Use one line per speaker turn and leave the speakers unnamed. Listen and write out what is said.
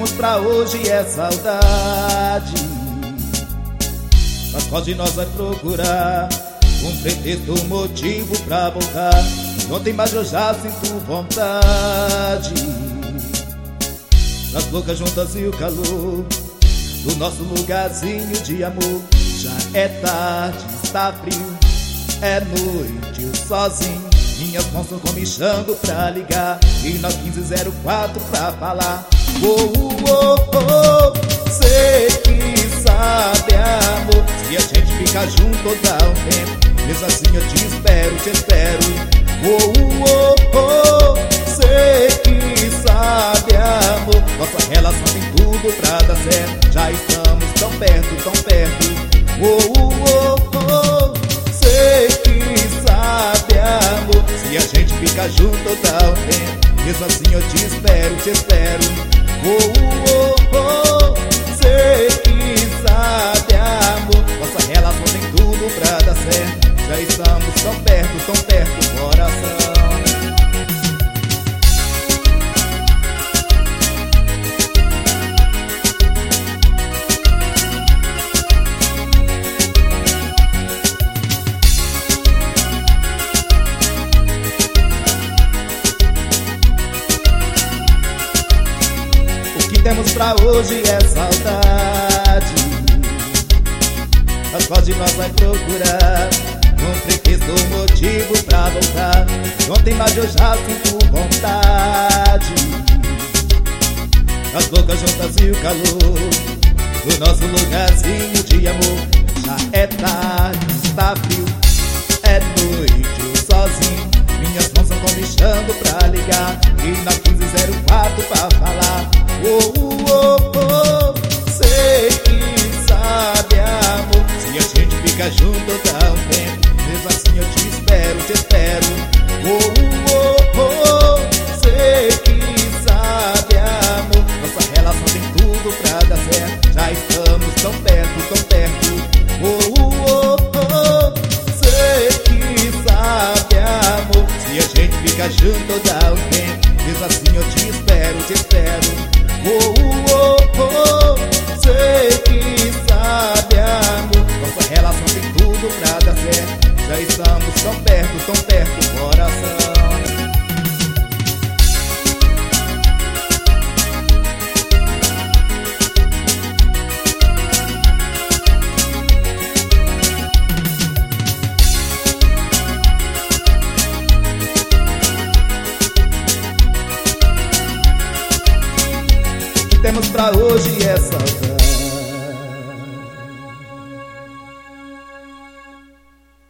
temos pra hoje é saudade. Mas qual de nós vai procurar um pretexto, um motivo pra voltar? Ontem mais eu já sinto vontade das bocas juntas e o calor do nosso lugarzinho de amor. Já é tarde, está frio, é noite, eu sozinho. Minhas mãos estão comichando pra ligar e nós 1504 pra falar. Sei que sabe, amor, se a gente ficar junto dá um tempo. Mesmo assim eu te espero, te espero. Sei que sabe, amor, nossa relação tem tudo pra dar certo. Já estamos tão perto, tão perto. Sei que sabe, amor, se a gente ficar junto dá um tempo. Mesmo assim eu te espero, te espero. Sei que sabe, amor, nossa relação tem tudo pra dar certo. Já estamos tão perto, coração. O que temos pra hoje é saudade. Mas qual de nós vai procurar um pretexto, um motivo pra voltar? Ontem mais eu já sinto vontade das bocas juntas e o calor do nosso lugarzinho de amor. Já é tarde, está frio, é noite, eu sozinho. Minhas mãos estão comichando pra ligar e na 1504 pra falar. Sei que sabe, amor, se a gente fica junto dá um tempo. Mesmo assim eu te espero, te espero. Sei que sabe, amor, nossa relação tem tudo pra dar certo. Já estamos tão perto, tão perto. Sei que sabe, amor, se a gente fica junto dá um tempo. Mesmo assim eu te espero, te espero. Sei que sabe, amor, nossa relação tem tudo pra dar certo. Já estamos tão perto, coração. O que temos pra hoje é saudade.